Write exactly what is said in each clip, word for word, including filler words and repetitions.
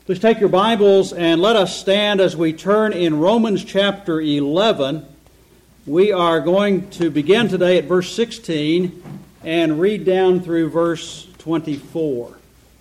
Please take your Bibles and let us stand as we turn in Romans chapter eleven. We are going to begin today at verse sixteen and read down through verse twenty-four.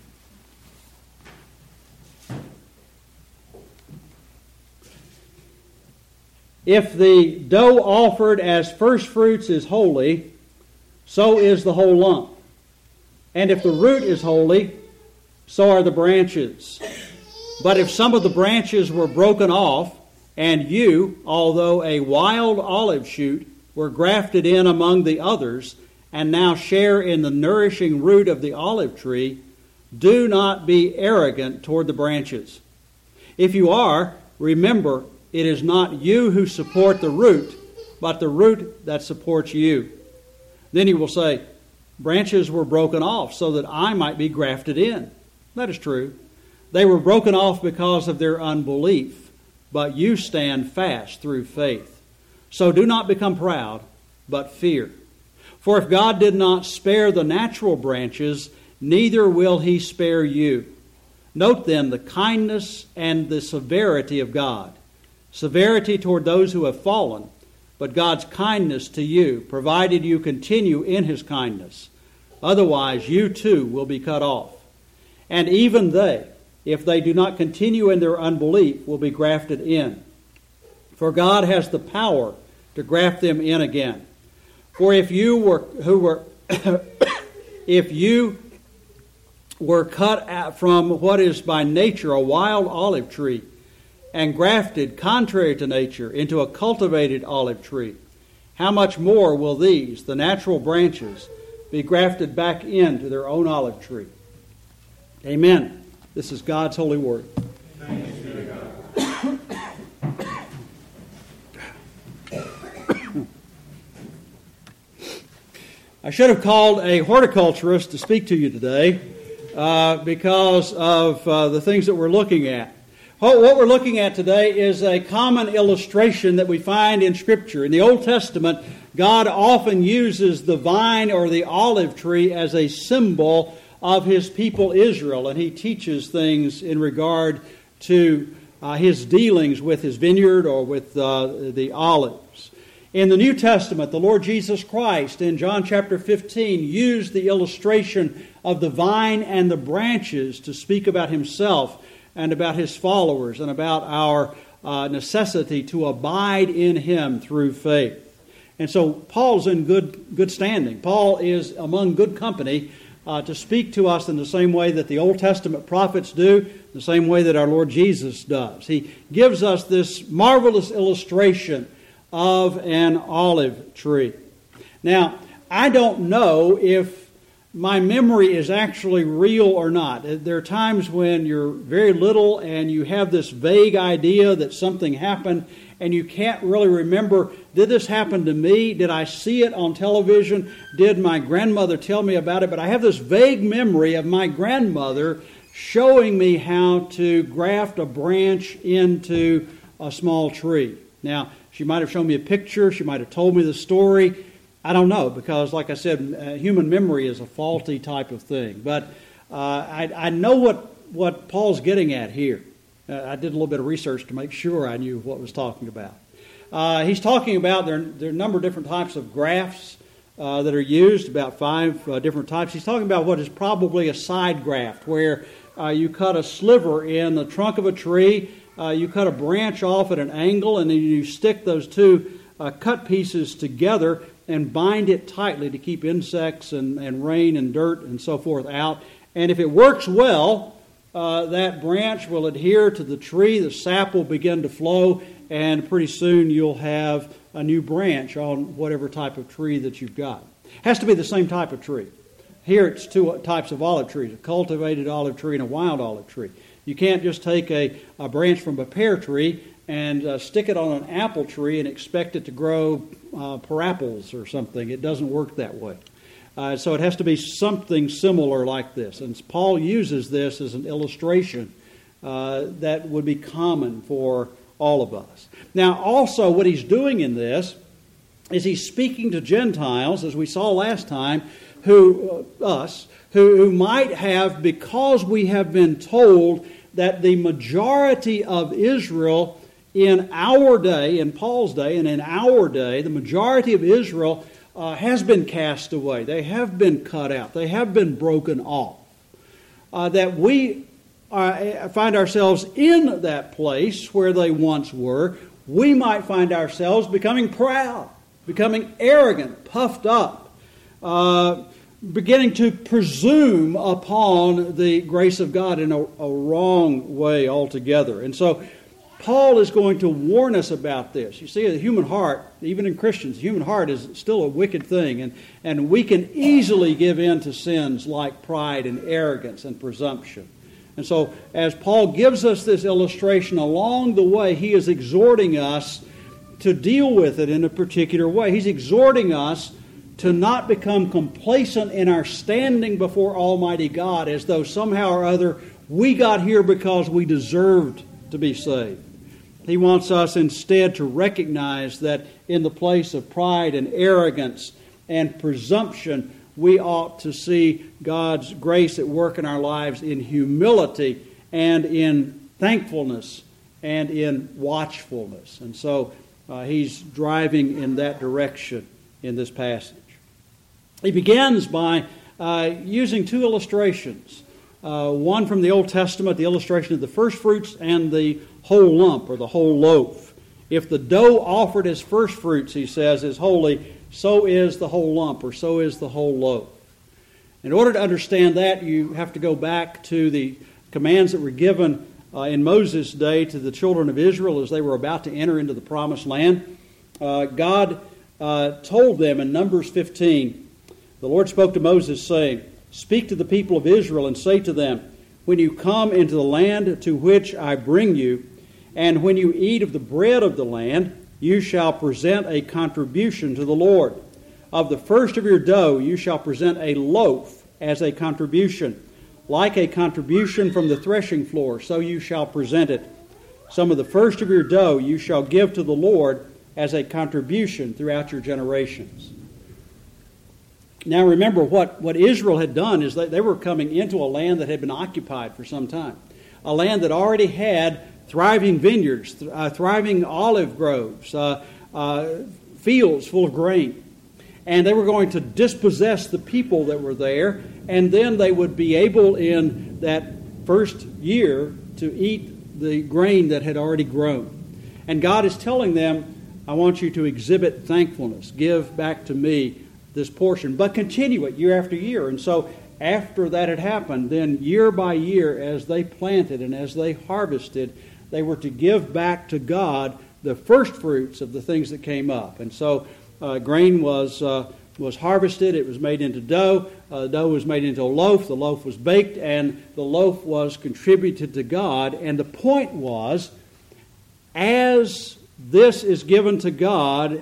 If the dough offered as first fruits is holy, so is the whole lump. And if the root is holy, so are the branches. But if some of the branches were broken off, and you, although a wild olive shoot, were grafted in among the others, and now share in the nourishing root of the olive tree, do not be arrogant toward the branches. If you are, remember, it is not you who support the root, but the root that supports you. Then you will say, branches were broken off so that I might be grafted in. That is true. They were broken off because of their unbelief, but you stand fast through faith. So do not become proud, but fear. For if God did not spare the natural branches, neither will he spare you. Note then the kindness and the severity of God. Severity toward those who have fallen, but God's kindness to you, provided you continue in his kindness. Otherwise, you too will be cut off. And even they, if they do not continue in their unbelief, will be grafted in. For God has the power to graft them in again. For if you were who were if you were cut out from what is by nature a wild olive tree, and grafted contrary to nature into a cultivated olive tree, how much more will these, the natural branches, be grafted back into their own olive tree? Amen. This is God's holy word. Thanks be to God. I should have called a horticulturist to speak to you today uh, because of uh, the things that we're looking at. What we're looking at today is a common illustration that we find in Scripture. In the Old Testament, God often uses the vine or the olive tree as a symbol of his people Israel, and he teaches things in regard to uh, his dealings with his vineyard or with uh, the olives. In the New Testament, the Lord Jesus Christ in John chapter fifteen used the illustration of the vine and the branches to speak about himself and about his followers and about our uh, necessity to abide in him through faith. And so Paul's in good good standing. Paul is among good company uh, to speak to us in the same way that the Old Testament prophets do, the same way that our Lord Jesus does. He gives us this marvelous illustration of an olive tree. Now, I don't know if my memory is actually real or not. There are times when you're very little and you have this vague idea that something happened and you can't really remember, did this happen to me? Did I see it on television? Did my grandmother tell me about it? But I have this vague memory of my grandmother showing me how to graft a branch into a small tree. Now, she might have shown me a picture. She might have told me the story. I don't know, because like I said, uh, human memory is a faulty type of thing. But uh, I, I know what, what Paul's getting at here. Uh, I did a little bit of research to make sure I knew what he was talking about. Uh, he's talking about there, there are a number of different types of grafts uh, that are used, about five uh, different types. He's talking about what is probably a side graft, where uh, you cut a sliver in the trunk of a tree, uh, you cut a branch off at an angle, and then you stick those two uh, cut pieces together and bind it tightly to keep insects and, and rain and dirt and so forth out. And if it works well, uh, that branch will adhere to the tree, the sap will begin to flow, and pretty soon you'll have a new branch on whatever type of tree that you've got. It has to be the same type of tree. Here it's two types of olive trees, a cultivated olive tree and a wild olive tree. You can't just take a, a branch from a pear tree and uh, stick it on an apple tree and expect it to grow uh, pear apples or something. It doesn't work that way. Uh, so it has to be something similar like this. And Paul uses this as an illustration uh, that would be common for all of us. Now, also what he's doing in this is he's speaking to Gentiles, as we saw last time, who, uh, us, who, who might have, because we have been told that the majority of Israel in our day, in Paul's day, and in our day, the majority of Israel uh, has been cast away. They have been cut out. They have been broken off. Uh, that we are, find ourselves in that place where they once were. We might find ourselves becoming proud, becoming arrogant, puffed up, uh, beginning to presume upon the grace of God in a, a wrong way altogether. And so Paul is going to warn us about this. You see, the human heart, even in Christians, the human heart is still a wicked thing, and, and we can easily give in to sins like pride and arrogance and presumption. And so as Paul gives us this illustration, along the way he is exhorting us to deal with it in a particular way. He's exhorting us to not become complacent in our standing before Almighty God as though somehow or other we got here because we deserved to be saved. He wants us instead to recognize that in the place of pride and arrogance and presumption, we ought to see God's grace at work in our lives in humility and in thankfulness and in watchfulness. And so uh, he's driving in that direction in this passage. He begins by uh, using two illustrations. Uh, one from the Old Testament, the illustration of the first fruits and the whole lump or the whole loaf. If the dough offered as first fruits, he says, is holy, so is the whole lump, or so is the whole loaf. In order to understand that, you have to go back to the commands that were given uh, in Moses' day to the children of Israel as they were about to enter into the promised land. Uh, God uh, told them in Numbers fifteen, the Lord spoke to Moses, saying, "Speak to the people of Israel and say to them, when you come into the land to which I bring you, and when you eat of the bread of the land, you shall present a contribution to the Lord. Of the first of your dough you shall present a loaf as a contribution. Like a contribution from the threshing floor, so you shall present it. Some of the first of your dough you shall give to the Lord as a contribution throughout your generations." Now remember, what, what Israel had done is they, they were coming into a land that had been occupied for some time. A land that already had thriving vineyards, th- uh, thriving olive groves, uh, uh, fields full of grain. And they were going to dispossess the people that were there, and then they would be able in that first year to eat the grain that had already grown. And God is telling them, I want you to exhibit thankfulness. Give back to me this portion, but continue it year after year. And so after that had happened, then year by year as they planted and as they harvested, they were to give back to God the first fruits of the things that came up. And so uh, grain was uh, was harvested, it was made into dough, uh, the dough was made into a loaf, the loaf was baked, and the loaf was contributed to God. And the point was, as this is given to God,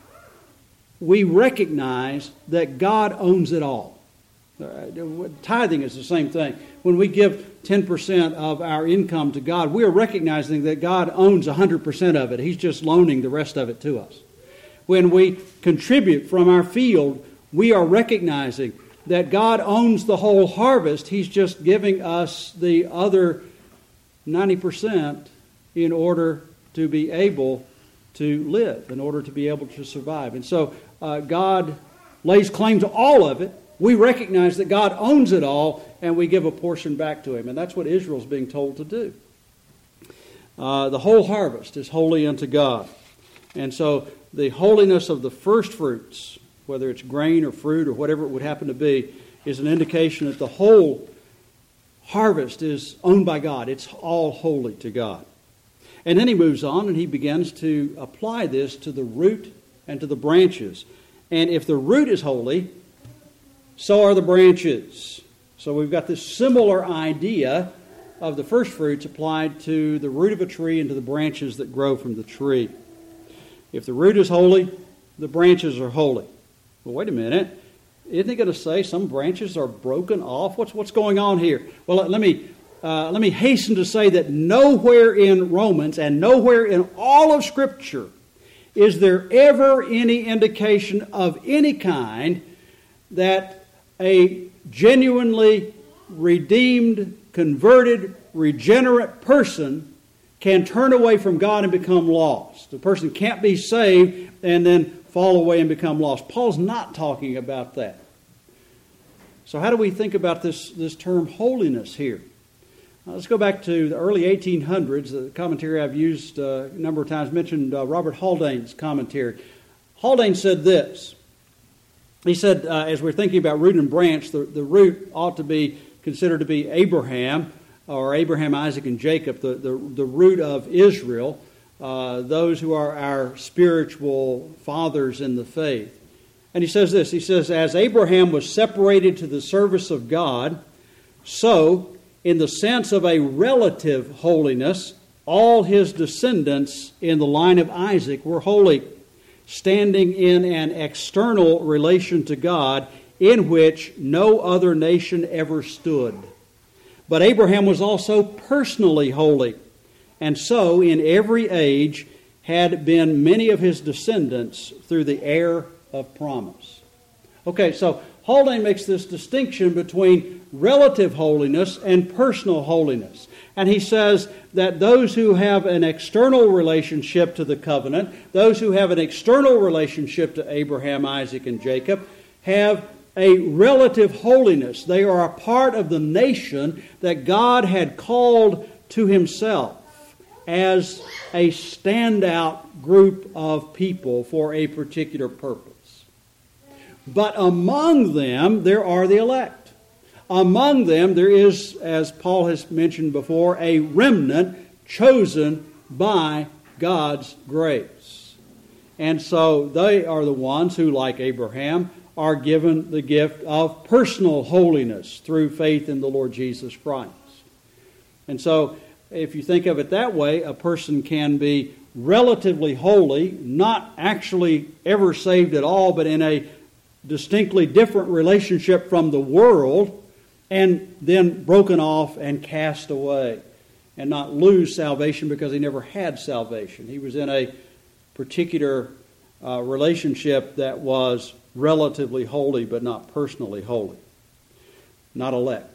we recognize that God owns it all. Uh, tithing is the same thing. When we give ten percent of our income to God, we are recognizing that God owns one hundred percent of it. He's just loaning the rest of it to us. When we contribute from our field, we are recognizing that God owns the whole harvest. He's just giving us the other ninety percent in order to be able to live, in order to be able to survive. And so uh, God lays claim to all of it. We recognize that God owns it all, and we give a portion back to Him. And that's what Israel's being told to do. Uh, the whole harvest is holy unto God. And so the holiness of the first fruits, whether it's grain or fruit or whatever it would happen to be, is an indication that the whole harvest is owned by God. It's all holy to God. And then he moves on and he begins to apply this to the root and to the branches. And if the root is holy, so are the branches. So we've got this similar idea of the first fruits applied to the root of a tree and to the branches that grow from the tree. If the root is holy, the branches are holy. Well, wait a minute. Isn't he going to say some branches are broken off? What's what's going on here? Well, let, let me uh, let me hasten to say that nowhere in Romans and nowhere in all of Scripture is there ever any indication of any kind that a genuinely redeemed, converted regenerate person can turn away from God and become lost. The person can't be saved and then fall away and become lost. Paul's not talking about that. So how do we think about this, this term holiness here? Now, let's go back to the early eighteen hundreds. The commentary I've used uh, a number of times mentioned uh, Robert Haldane's commentary. Haldane said this. He said, uh, as we're thinking about root and branch, the, the root ought to be considered to be Abraham, or Abraham, Isaac, and Jacob, the, the, the root of Israel, uh, those who are our spiritual fathers in the faith. And he says this, he says, as Abraham was separated to the service of God, so, in the sense of a relative holiness, all his descendants in the line of Isaac were holy, standing in an external relation to God in which no other nation ever stood. But Abraham was also personally holy, and so in every age had been many of his descendants through the heir of promise. Okay, so Haldane makes this distinction between relative holiness and personal holiness. And he says that those who have an external relationship to the covenant, those who have an external relationship to Abraham, Isaac, and Jacob, have a relative holiness. They are a part of the nation that God had called to himself as a standout group of people for a particular purpose. But among them, there are the elect. Among them, there is, as Paul has mentioned before, a remnant chosen by God's grace. And so they are the ones who, like Abraham, are given the gift of personal holiness through faith in the Lord Jesus Christ. And so, if you think of it that way, a person can be relatively holy, not actually ever saved at all, but in a distinctly different relationship from the world, and then broken off and cast away, and not lose salvation because he never had salvation. He was in a particular uh, relationship that was relatively holy, but not personally holy, not elect.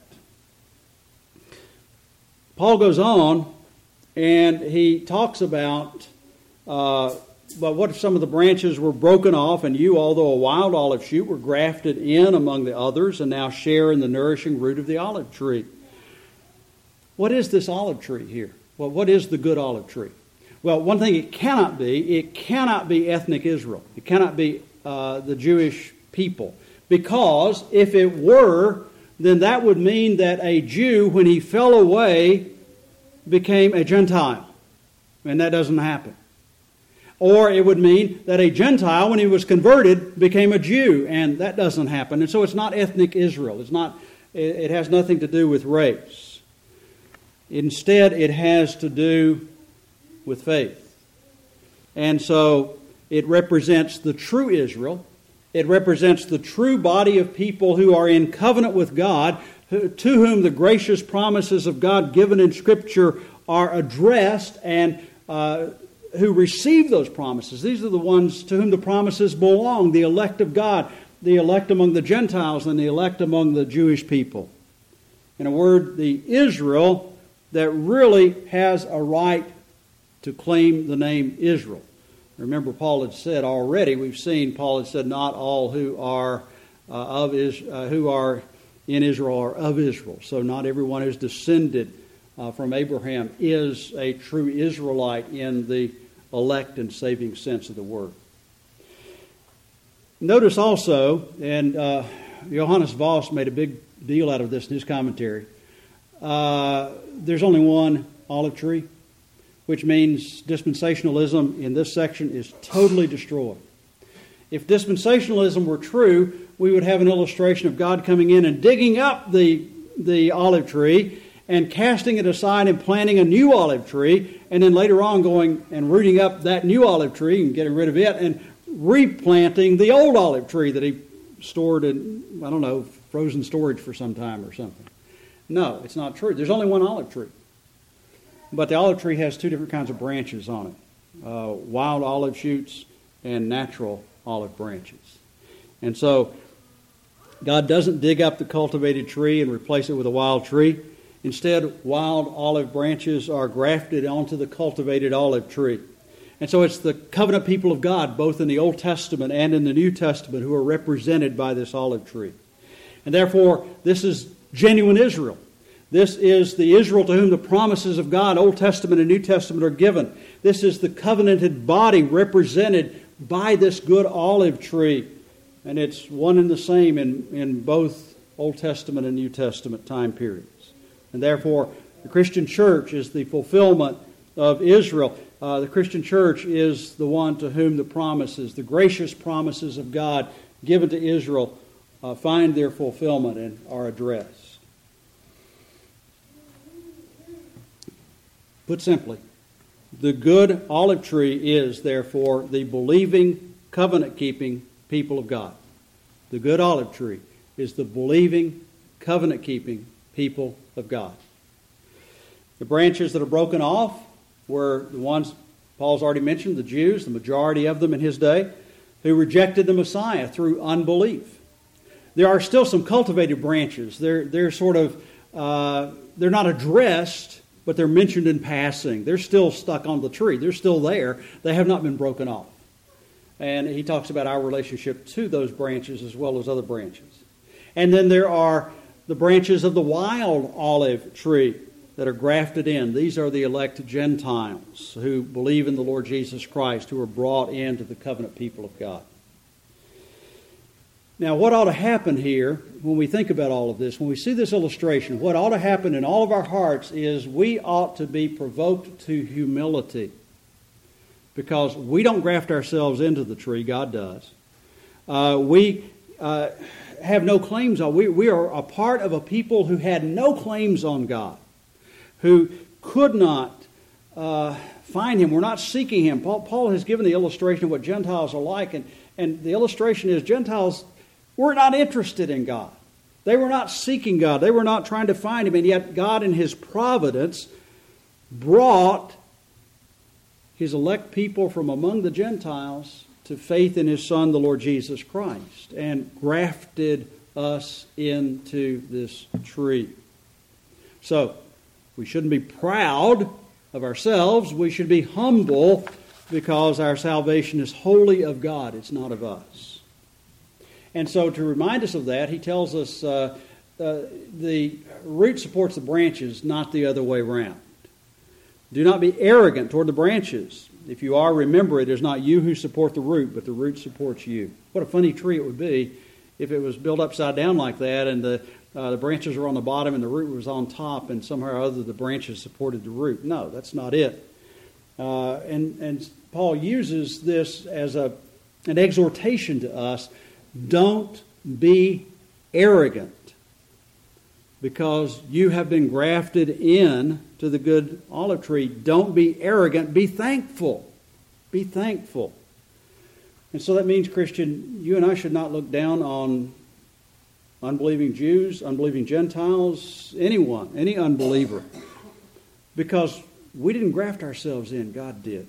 Paul goes on, and he talks about, uh, but what if some of the branches were broken off, and you, although a wild olive shoot, were grafted in among the others, and now share in the nourishing root of the olive tree? What is this olive tree here? Well, what is the good olive tree? Well, one thing it cannot be, it cannot be ethnic Israel. It cannot be uh, the Jewish people. Because if it were, then that would mean that a Jew, when he fell away, became a Gentile. And that doesn't happen. Or it would mean that a Gentile, when he was converted, became a Jew, and that doesn't happen. And so it's not ethnic Israel. It's not. It has nothing to do with race. Instead, it has to do with faith. And so it represents the true Israel. It represents the true body of people who are in covenant with God, to whom the gracious promises of God given in Scripture are addressed, and uh, who receive those promises. These are the ones to whom the promises belong, the elect of God, the elect among the Gentiles, and the elect among the Jewish people. In a word, the Israel that really has a right to claim the name Israel. Remember, Paul had said already, we've seen, Paul had said, not all who are uh, of is, uh, who are in Israel are of Israel. So not everyone who's descended uh, from Abraham is a true Israelite in the elect and saving sense of the word. Notice also, and uh, Johannes Voss made a big deal out of this in his commentary, uh, there's only one olive tree, which means dispensationalism in this section is totally destroyed. If dispensationalism were true, we would have an illustration of God coming in and digging up the, the olive tree and casting it aside and planting a new olive tree, and then later on going and rooting up that new olive tree and getting rid of it and replanting the old olive tree that he stored in, I don't know, frozen storage for some time or something. No, it's not true. There's only one olive tree. But the olive tree has two different kinds of branches on it. Uh, wild olive shoots and natural olive branches. And so God doesn't dig up the cultivated tree and replace it with a wild tree. Instead, wild olive branches are grafted onto the cultivated olive tree. And so it's the covenant people of God, both in the Old Testament and in the New Testament, who are represented by this olive tree. And therefore, this is genuine Israel. This is the Israel to whom the promises of God, Old Testament and New Testament, are given. This is the covenanted body represented by this good olive tree. And it's one and the same in, in both Old Testament and New Testament time periods. And therefore, the Christian church is the fulfillment of Israel. Uh, the Christian church is the one to whom the promises, the gracious promises of God given to Israel, uh, find their fulfillment and are addressed. Put simply, the good olive tree is, therefore, the believing, covenant-keeping people of God. The good olive tree is the believing, covenant-keeping people of God. The branches that are broken off were the ones Paul's already mentioned, the Jews, the majority of them in his day, who rejected the Messiah through unbelief. There are still some cultivated branches. They're, they're sort of, uh, they're not addressed, but they're mentioned in passing. They're still stuck on the tree. They're still there. They have not been broken off. And he talks about our relationship to those branches as well as other branches. And then there are the branches of the wild olive tree that are grafted in. These are the elect Gentiles who believe in the Lord Jesus Christ, who are brought into the covenant people of God. Now, what ought to happen here when we think about all of this, when we see this illustration, what ought to happen in all of our hearts is we ought to be provoked to humility, because we don't graft ourselves into the tree, God does. Uh, we uh, have no claims on. We, we are a part of a people who had no claims on God, who could not uh, find Him. We're not seeking Him. Paul, Paul has given the illustration of what Gentiles are like, and, and the illustration is Gentiles were not interested in God. They were not seeking God. They were not trying to find Him, and yet God in His providence brought His elect people from among the Gentiles to faith in His Son, the Lord Jesus Christ, and grafted us into this tree. So, we shouldn't be proud of ourselves. We should be humble, because our salvation is wholly of God. It's not of us. And so to remind us of that, he tells us uh, uh, the root supports the branches, not the other way around. Do not be arrogant toward the branches. If you are, remember it is not you who support the root, but the root supports you. What a funny tree it would be if it was built upside down like that, and the Uh, the branches were on the bottom and the root was on top, and somehow or other the branches supported the root. No, that's not it. Uh, and, and Paul uses this as a an exhortation to us. Don't be arrogant, because you have been grafted in to the good olive tree. Don't be arrogant. Be thankful. Be thankful. And so that means, Christian, you and I should not look down on unbelieving Jews, unbelieving Gentiles, anyone, any unbeliever, because we didn't graft ourselves in, God did.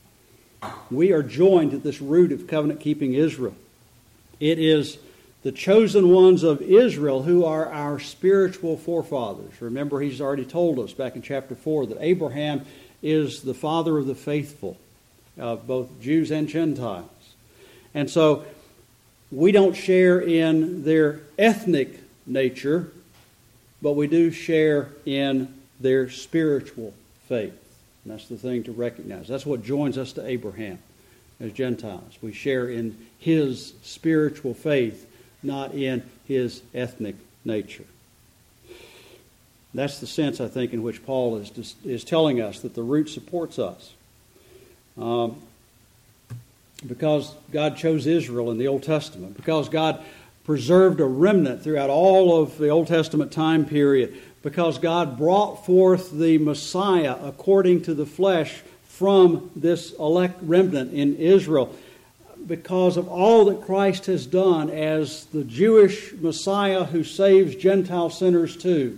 We are joined at this root of covenant-keeping Israel. It is the chosen ones of Israel who are our spiritual forefathers. Remember, he's already told us back in chapter four that Abraham is the father of the faithful, of both Jews and Gentiles. And so we don't share in their ethnic nature, but we do share in their spiritual faith. And that's the thing to recognize. That's what joins us to Abraham as Gentiles. We share in his spiritual faith, not in his ethnic nature. That's the sense, I think, in which Paul is is telling us that the root supports us. Um, because God chose Israel in the Old Testament, because God preserved a remnant throughout all of the Old Testament time period, because God brought forth the Messiah according to the flesh from this elect remnant in Israel, because of all that Christ has done as the Jewish Messiah who saves Gentile sinners too,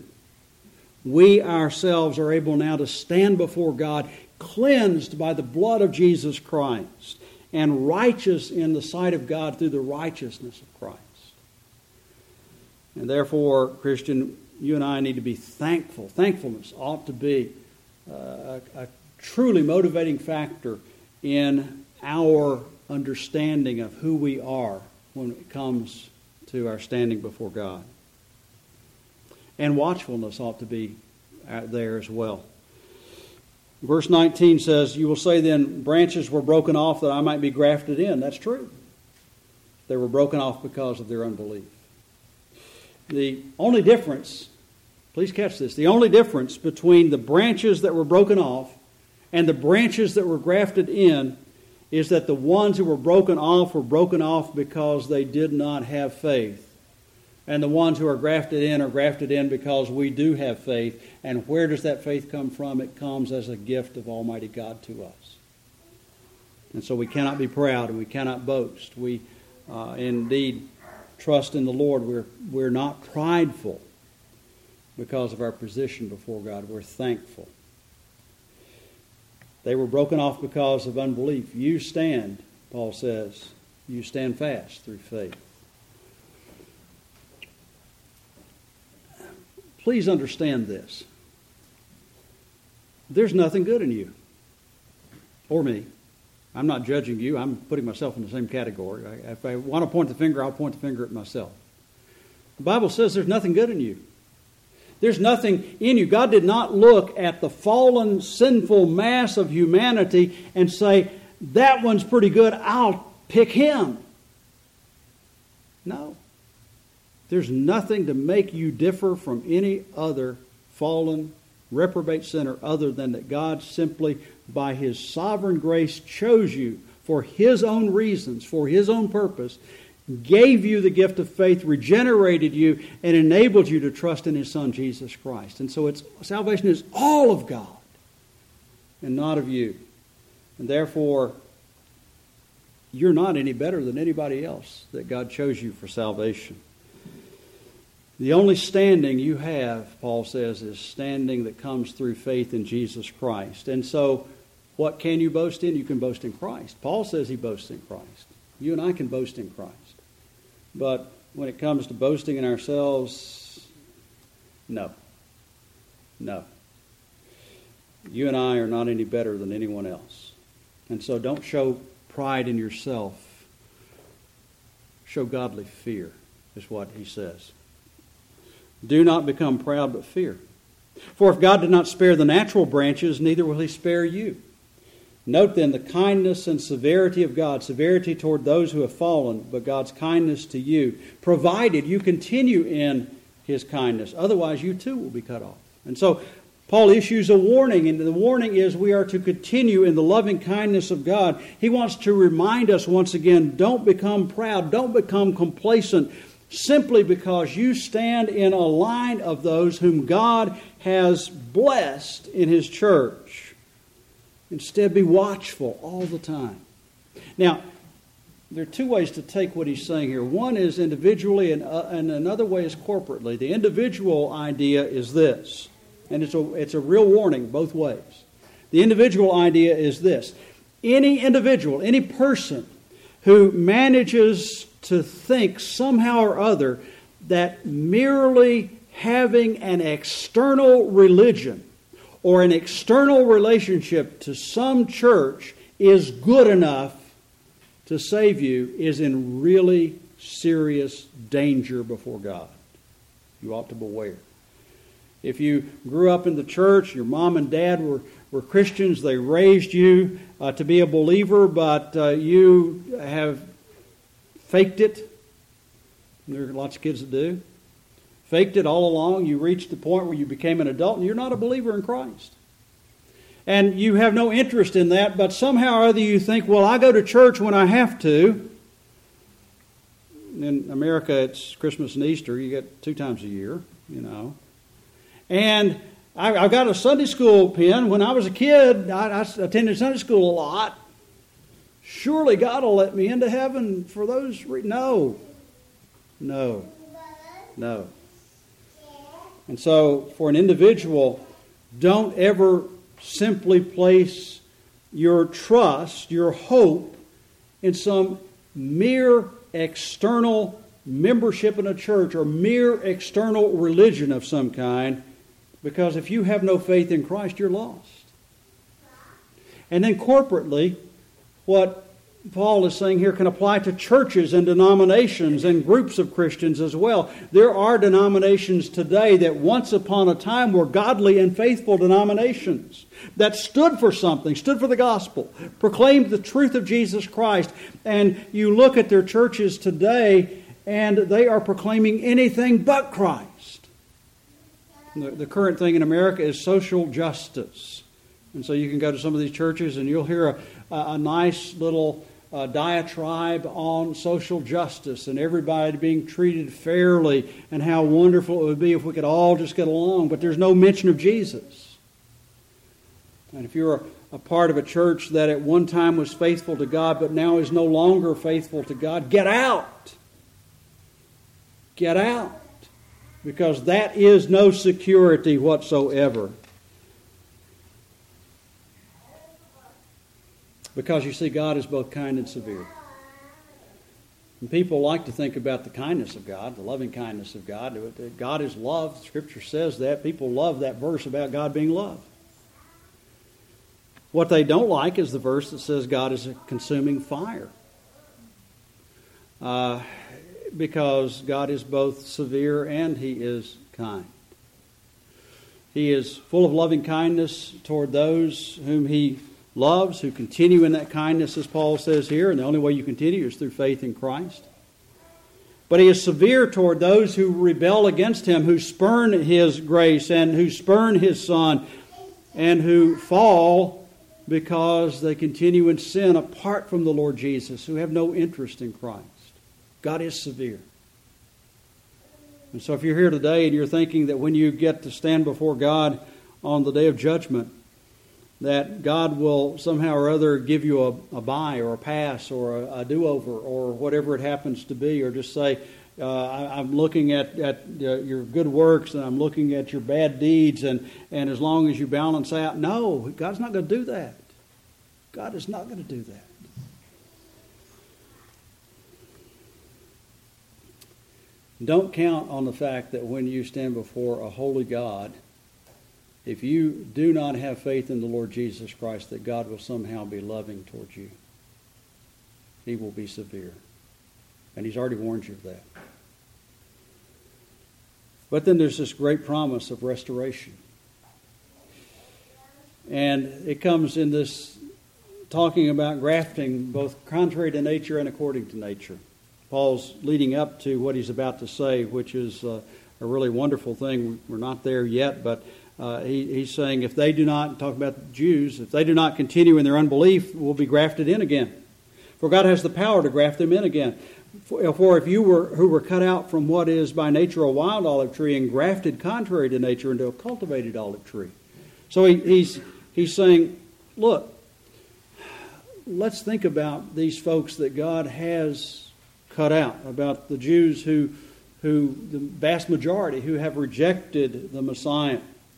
we ourselves are able now to stand before God cleansed by the blood of Jesus Christ and righteous in the sight of God through the righteousness of Christ. And therefore, Christian, you and I need to be thankful. Thankfulness ought to be uh, a, a truly motivating factor in our understanding of who we are when it comes to our standing before God. And watchfulness ought to be there as well. Verse nineteen says, you will say then, branches were broken off that I might be grafted in. That's true. They were broken off because of their unbelief. The only difference, please catch this, the only difference between the branches that were broken off and the branches that were grafted in is that the ones who were broken off were broken off because they did not have faith. And the ones who are grafted in are grafted in because we do have faith. And where does that faith come from? It comes as a gift of Almighty God to us. And so we cannot be proud and we cannot boast. We uh, indeed trust in the Lord. We're, we're not prideful because of our position before God. We're thankful. They were broken off because of unbelief. You stand, Paul says, you stand fast through faith. Please understand this. There's nothing good in you or me. I'm not judging you. I'm putting myself in the same category. If I want to point the finger, I'll point the finger at myself. The Bible says there's nothing good in you. There's nothing in you. God did not look at the fallen, sinful mass of humanity and say, that one's pretty good, I'll pick him. No. There's nothing to make you differ from any other fallen, reprobate sinner other than that God simply, by His sovereign grace, chose you for His own reasons, for His own purpose, gave you the gift of faith, regenerated you, and enabled you to trust in His Son, Jesus Christ. And so it's salvation is all of God and not of you. And therefore, you're not any better than anybody else that God chose you for salvation. The only standing you have, Paul says, is standing that comes through faith in Jesus Christ. And so, what can you boast in? You can boast in Christ. Paul says he boasts in Christ. You and I can boast in Christ. But when it comes to boasting in ourselves, no. No. You and I are not any better than anyone else. And so don't show pride in yourself. Show godly fear, is what he says. Do not become proud, but fear. For if God did not spare the natural branches, neither will He spare you. Note then the kindness and severity of God, severity toward those who have fallen, but God's kindness to you, provided you continue in His kindness. Otherwise, you too will be cut off. And so, Paul issues a warning, and the warning is we are to continue in the loving kindness of God. He wants to remind us once again, don't become proud, don't become complacent, simply because you stand in a line of those whom God has blessed in His church. Instead, be watchful all the time. Now, there are two ways to take what he's saying here. One is individually, and, uh, and another way is corporately. The individual idea is this, and it's a, it's a real warning both ways. The individual idea is this. Any individual, any person who manages to think somehow or other that merely having an external religion or an external relationship to some church is good enough to save you is in really serious danger before God. You ought to beware. If you grew up in the church, your mom and dad were, were Christians, they raised you uh, to be a believer, but uh, you have faked it. There are lots of kids that do. Faked it all along. You reached the point where you became an adult and you're not a believer in Christ. And you have no interest in that, but somehow or other you think, well, I go to church when I have to. In America, it's Christmas and Easter. You get two times a year, you know. And I, I got a Sunday school pen. When I was a kid, I, I attended Sunday school a lot. Surely God will let me into heaven for those reasons. No. No. No. And so, for an individual, don't ever simply place your trust, your hope, in some mere external membership in a church or mere external religion of some kind, because if you have no faith in Christ, you're lost. And then corporately, what Paul is saying here can apply to churches and denominations and groups of Christians as well. There are denominations today that once upon a time were godly and faithful denominations that stood for something, stood for the gospel, proclaimed the truth of Jesus Christ. And you look at their churches today and they are proclaiming anything but Christ. The, the current thing in America is social justice. And so you can go to some of these churches and you'll hear a, a, a nice little uh, diatribe on social justice and everybody being treated fairly and how wonderful it would be if we could all just get along. But there's no mention of Jesus. And if you're a, a part of a church that at one time was faithful to God but now is no longer faithful to God, get out. Get out. Because that is no security whatsoever. Because you see, God is both kind and severe. And people like to think about the kindness of God, the loving kindness of God. God is love. Scripture says that. People love that verse about God being love. What they don't like is the verse that says God is a consuming fire. Uh, because God is both severe and He is kind. He is full of loving kindness toward those whom He loves, who continue in that kindness, as Paul says here, and the only way you continue is through faith in Christ. But He is severe toward those who rebel against Him, who spurn His grace and who spurn His Son, and who fall because they continue in sin apart from the Lord Jesus, who have no interest in Christ. God is severe. And so if you're here today and you're thinking that when you get to stand before God on the day of judgment, that God will somehow or other give you a, a bye or a pass or a, a do-over or whatever it happens to be, or just say, uh, I, I'm looking at, at uh, your good works and I'm looking at your bad deeds, and, and as long as you balance out. No, God's not going to do that. God is not going to do that. Don't count on the fact that when you stand before a holy God, if you do not have faith in the Lord Jesus Christ, that God will somehow be loving towards you. He will be severe. And He's already warned you of that. But then there's this great promise of restoration. And it comes in this talking about grafting, both contrary to nature and according to nature. Paul's leading up to what he's about to say, which is uh, a really wonderful thing. We're not there yet, but Uh, he, he's saying if they do not, talk about the Jews, if they do not continue in their unbelief, will be grafted in again. For God has the power to graft them in again. For, for if you were who were cut out from what is by nature a wild olive tree and grafted contrary to nature into a cultivated olive tree. So he, he's he's saying, look, let's think about these folks that God has cut out, about the Jews who, who the vast majority who have rejected the Messiah.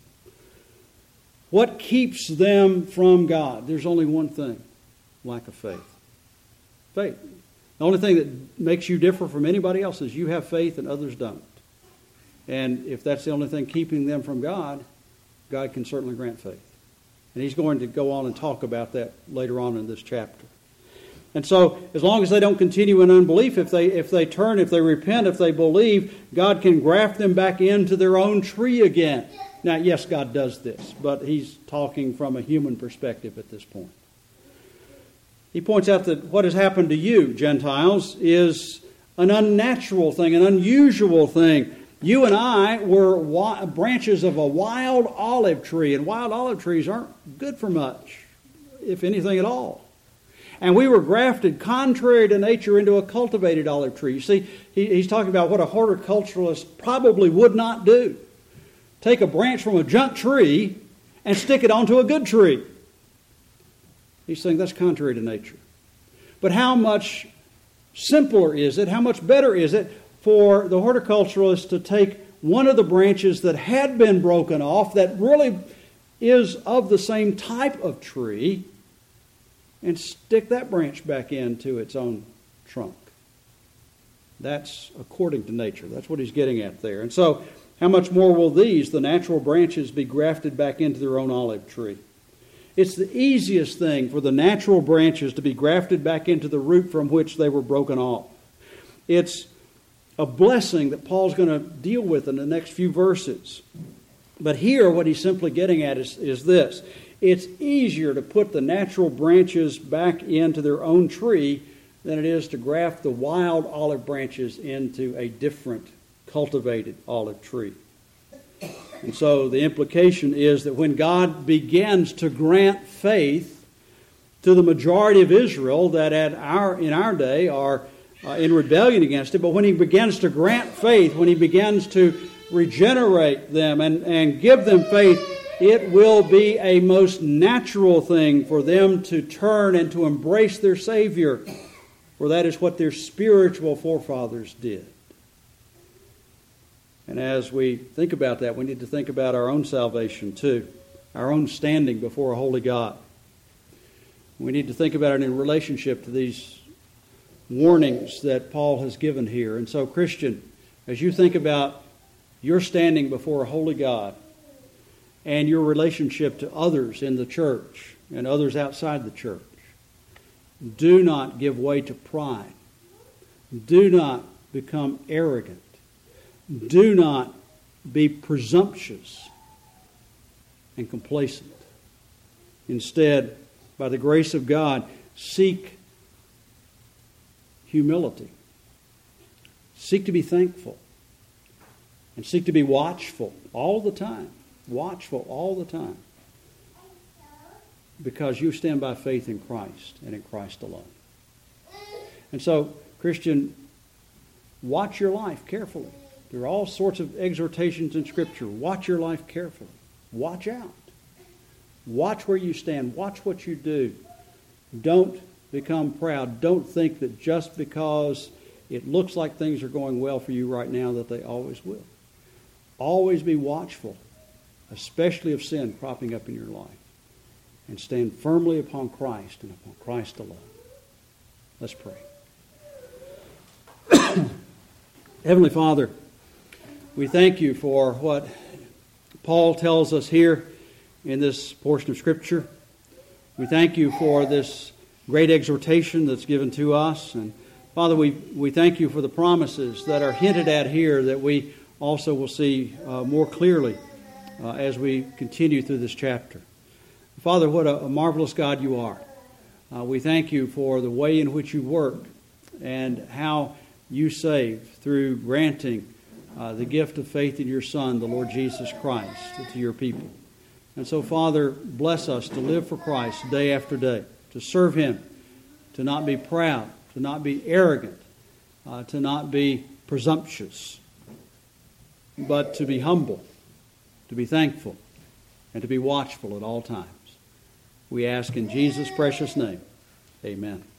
What keeps them from God? There's only one thing: lack of faith. Faith. The only thing that makes you differ from anybody else is you have faith and others don't. And if that's the only thing keeping them from God, God can certainly grant faith. And he's going to go on and talk about that later on in this chapter. And so, as long as they don't continue in unbelief, if they if they turn, if they repent, if they believe, God can graft them back into their own tree again. Now, yes, God does this, but he's talking from a human perspective at this point. He points out that what has happened to you, Gentiles, is an unnatural thing, an unusual thing. You and I were wi- branches of a wild olive tree, and wild olive trees aren't good for much, if anything at all. And we were grafted contrary to nature into a cultivated olive tree. You see, he, he's talking about what a horticulturalist probably would not do. Take a branch from a junk tree and stick it onto a good tree. He's saying that's contrary to nature. But how much simpler is it, how much better is it for the horticulturalist to take one of the branches that had been broken off, that really is of the same type of tree, and stick that branch back into its own trunk. That's according to nature. That's what he's getting at there. And so, how much more will these, the natural branches, be grafted back into their own olive tree? It's the easiest thing for the natural branches to be grafted back into the root from which they were broken off. It's a blessing that Paul's going to deal with in the next few verses. But here, what he's simply getting at is, is this. It's easier to put the natural branches back into their own tree than it is to graft the wild olive branches into a different cultivated olive tree. And so the implication is that when God begins to grant faith to the majority of Israel that at our in our day are uh, in rebellion against it, but when he begins to grant faith, when he begins to regenerate them and, and give them faith, it will be a most natural thing for them to turn and to embrace their Savior, for that is what their spiritual forefathers did. And as we think about that, we need to think about our own salvation too, our own standing before a holy God. We need to think about it in relationship to these warnings that Paul has given here. And so, Christian, as you think about your standing before a holy God and your relationship to others in the church and others outside the church, do not give way to pride. Do not become arrogant. Do not be presumptuous and complacent. Instead, by the grace of God, seek humility. Seek to be thankful. And seek to be watchful all the time. Watchful all the time. Because you stand by faith in Christ and in Christ alone. And so, Christian, watch your life carefully. There are all sorts of exhortations in Scripture. Watch your life carefully. Watch out. Watch where you stand. Watch what you do. Don't become proud. Don't think that just because it looks like things are going well for you right now that they always will. Always be watchful, especially of sin cropping up in your life. And stand firmly upon Christ and upon Christ alone. Let's pray. Heavenly Father, we thank you for what Paul tells us here in this portion of Scripture. We thank you for this great exhortation that's given to us. And Father, we, we thank you for the promises that are hinted at here that we also will see uh, more clearly uh, as we continue through this chapter. Father, what a, a marvelous God you are. Uh, we thank you for the way in which you work and how you save through granting uh, the gift of faith in your Son, the Lord Jesus Christ, to your people. And so, Father, bless us to live for Christ day after day, to serve Him, to not be proud, to not be arrogant, uh, to not be presumptuous, but to be humble, to be thankful, and to be watchful at all times. We ask in Jesus' precious name. Amen.